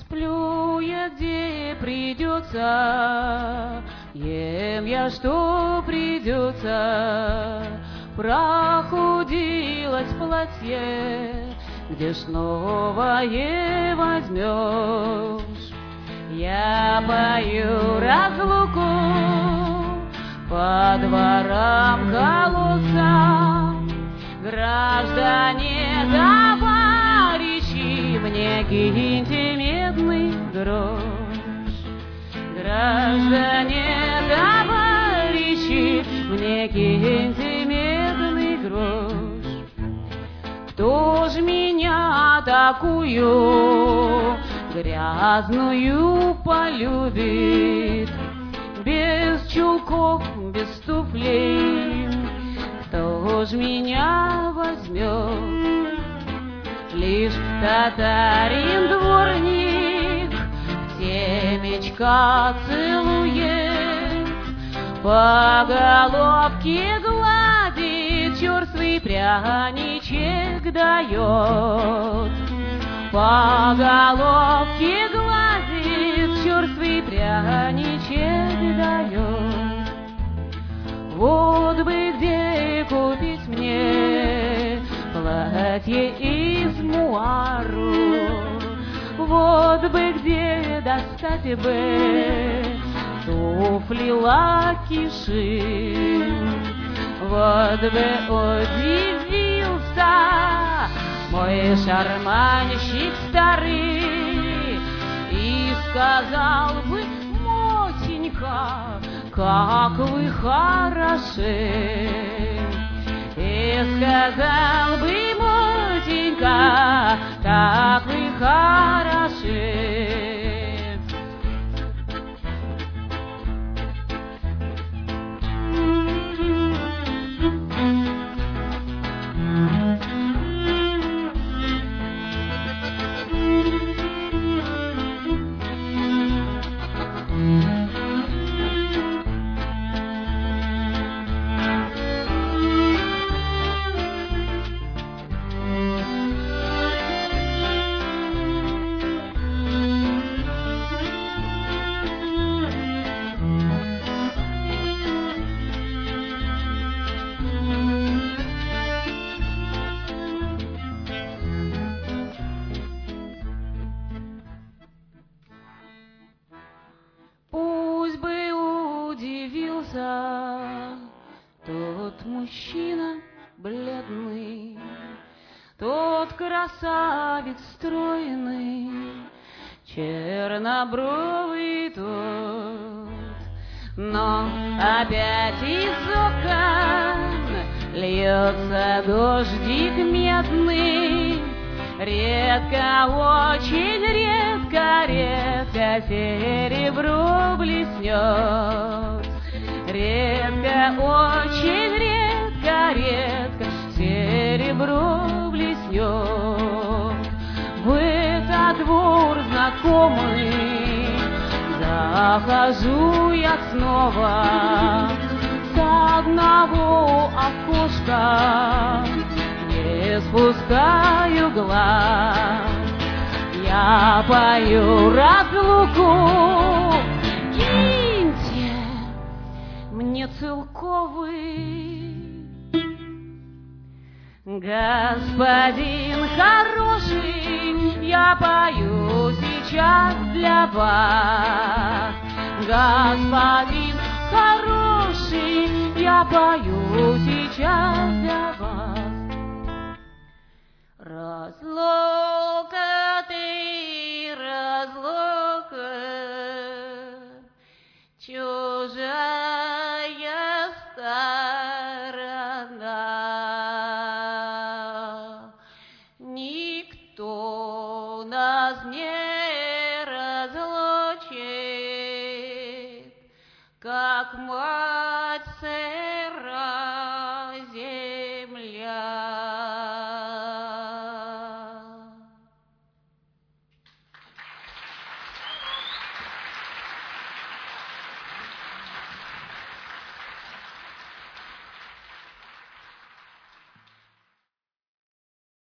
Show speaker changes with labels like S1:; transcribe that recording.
S1: Сплю я, где придется, ем я, что придется. Прохудилось платье, где ж новое возьмешь? Я пою разлуку по дворам, колодцам. Граждане, товарищи, мне киньте медный грош. Граждане, товарищи, мне киньте медный грош. Кто ж меня такую грязную полюбит, без чулков, без туфлей? Кто ж меня возьмет? Лишь татарин-дворник темечка целует, по головке гладит, черствый пряничек дает. По головке гладит, черствый пряничек дает. Вот бы где купить мне платье из муару, вот бы где достать бы туфли лакиши, вот бы удивился мой шарманщик старый и сказал бы: мотенька, как вы хороши. И сказал бы: мотенька, как вы хороши. Тот мужчина бледный, тот красавец стройный, чернобровый тот. Но опять из окон льется дождик медный, редко, очень редко, редко серебро блеснет. Редко, очень редко, редко серебро блеснет. В этот двор знакомый захожу я снова, с одного окошка не спускаю глаз. Я пою разлуку, мне целковый. Господин хороший, я пою сейчас для вас. Господин хороший, я пою сейчас для вас. Разлука ты, разлука, чужая сторона. Никто нас не разлучит, как мать